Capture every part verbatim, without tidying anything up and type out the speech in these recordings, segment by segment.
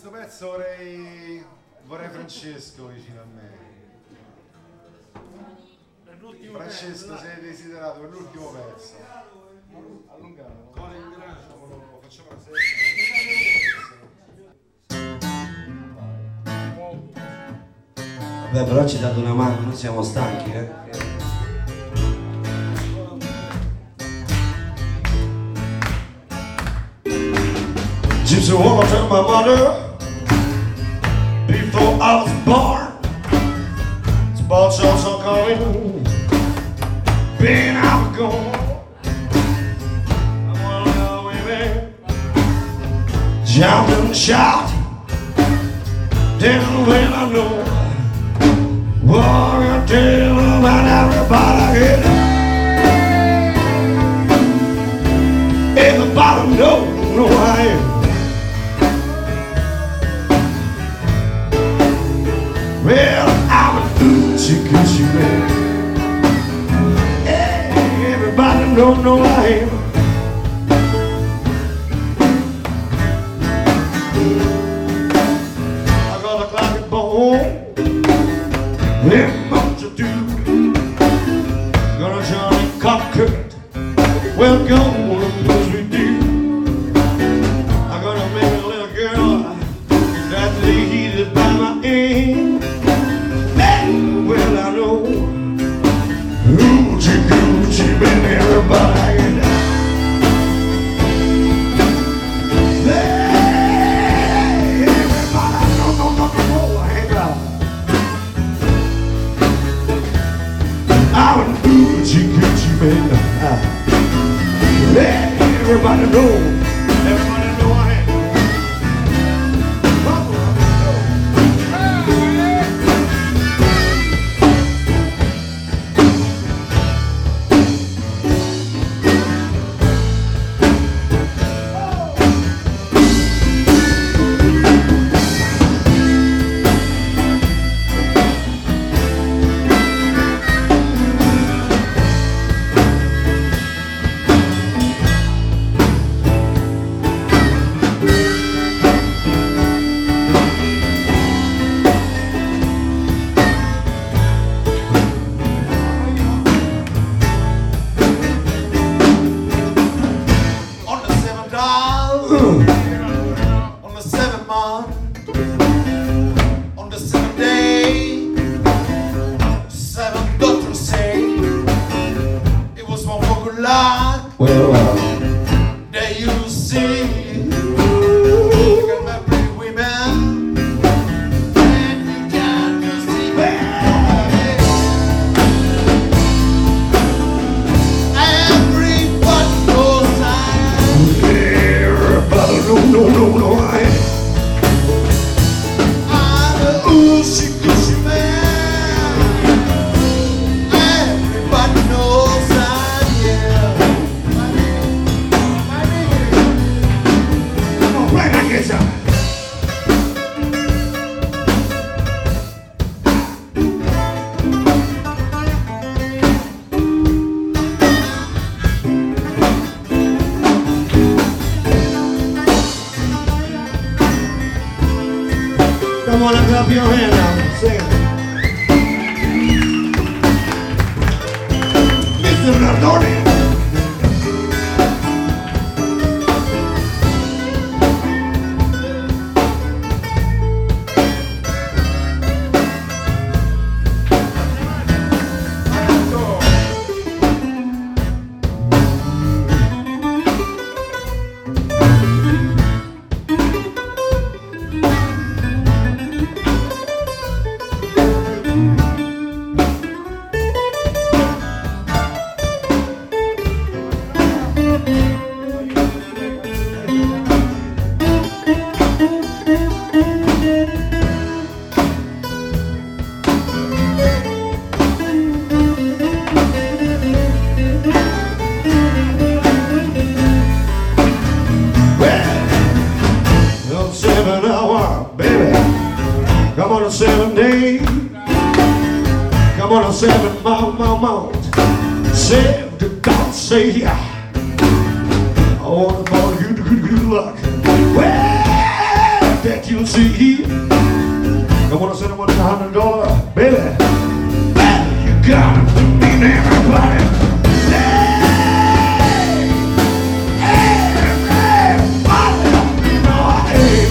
questo pezzo vorrei, vorrei Francesco vicino a me. Francesco, sei desiderato per l'ultimo pezzo. Allungalo. Facciamo, facciamo la serie. Vabbè, però ci date una mano, noi siamo stanchi, eh. Just wanna tell my mother before I was born. Sports also coming, being out gone. I wanna go away, jump and shout. Then when I know what I tell about everybody here. Everybody know, know I am. Well, I'm a Gucci Gucci man. Hey, everybody know, know I am. I got a clock at home. Then what to do? Gonna Johnny Cockert. Welcome, as we do. I'm gonna make a little girl that's heated by my aim. Well, I know Gucci, Gucci, man, everybody can die. Hey, everybody, no, no, no, no, no, hang on. I'm a Gucci, Gucci, man. Hey, everybody know, everybody know I am. Come on and clap your hand now, sing it. Mister Nardoni. Come on a seven day, come on a seven mount, mount, mount. Seven to God say yeah. I want to call you to good, good luck. Well, that you'll see. I wanna send one a hundred dollar, baby. Baby, you got it to mean everybody. Hey, everybody, you know I aim.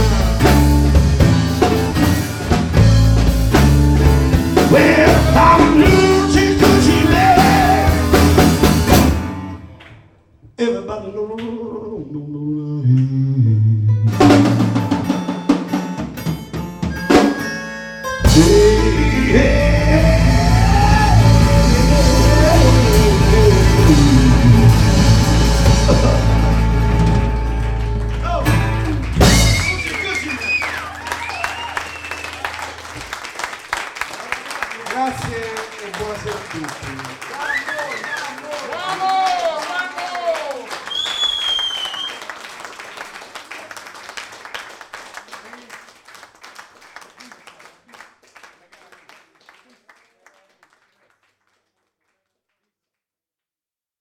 Well, I'm a lunatic 'cause you left. Everybody know, know, know, know, know, Grazie e buonasera a tutti.